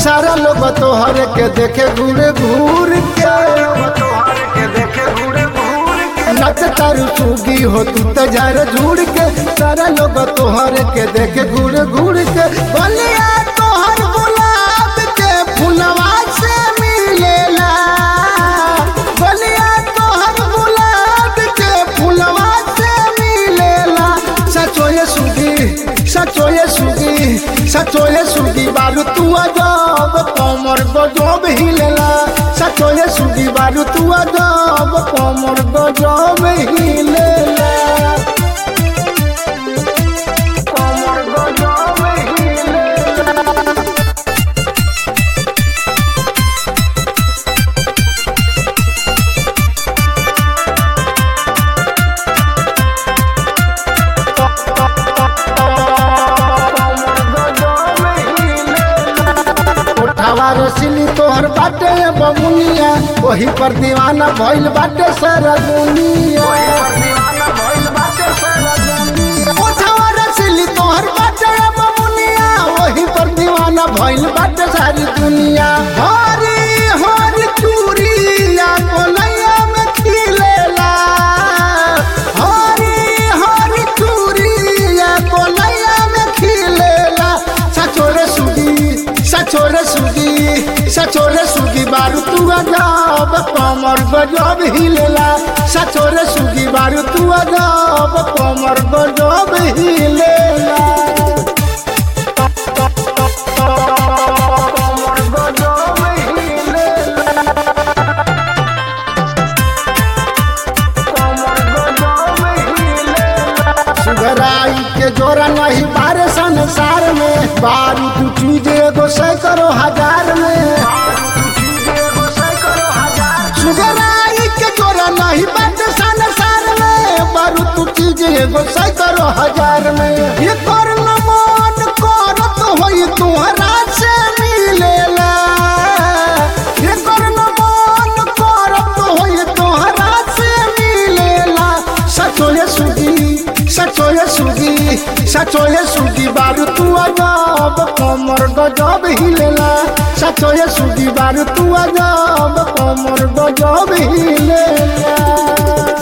सारा लोग तोहर के देखे घूर घूर के नच तारू चुगी हो तू तो झार झूड़ के सारा लोग तोहर के देखे घूर घूर के बलिया तोहर गुलाब के फुलवा से मिलेला बलिया तोहर गुलाब के फुलवा से मिलेला सचोए सुगी बारू तू अजब कमर गजब हिलेला सचोए सुगी बारू तू अजब कमर गजब हिलेला कमर गजब हिलेला रसिली तोहर बाटे बमुनिया वही पर दीवाना भइल बाटे सारा दुनिया रसिली तोहर बाटे बमुनिया वही पर दीवाना भइल बाटे सारी दुनिया हरी हरी चूड़िया कोलैया में खिलेला हरी हरी चूड़िया कोलैया में खिलेला सचोरे सुगी बारू तू अजब कमर गजब हिलेला सचोरे सुगी बारू तू अजब कमर गजब हिलेला कमर गजब हिलेला कमर गजब हिलेला सुगराई के जोरा नहीं बारे संसार में बारू तू चीज एगो सैकड़ों हजार में सुगराई के जोरा नहीं बाटे संसार में बारू तू चीज एगो सैकड़ों हजार में ये कर न मन करत होई तुहरा से मिलेला ये कर न मन करत होई तुहरा से मिलेला सचोए सुगी बारू तू अजब कमर गजब हिलेला सचोए सुगी बारू तू अजब कमर गजब हिलेला।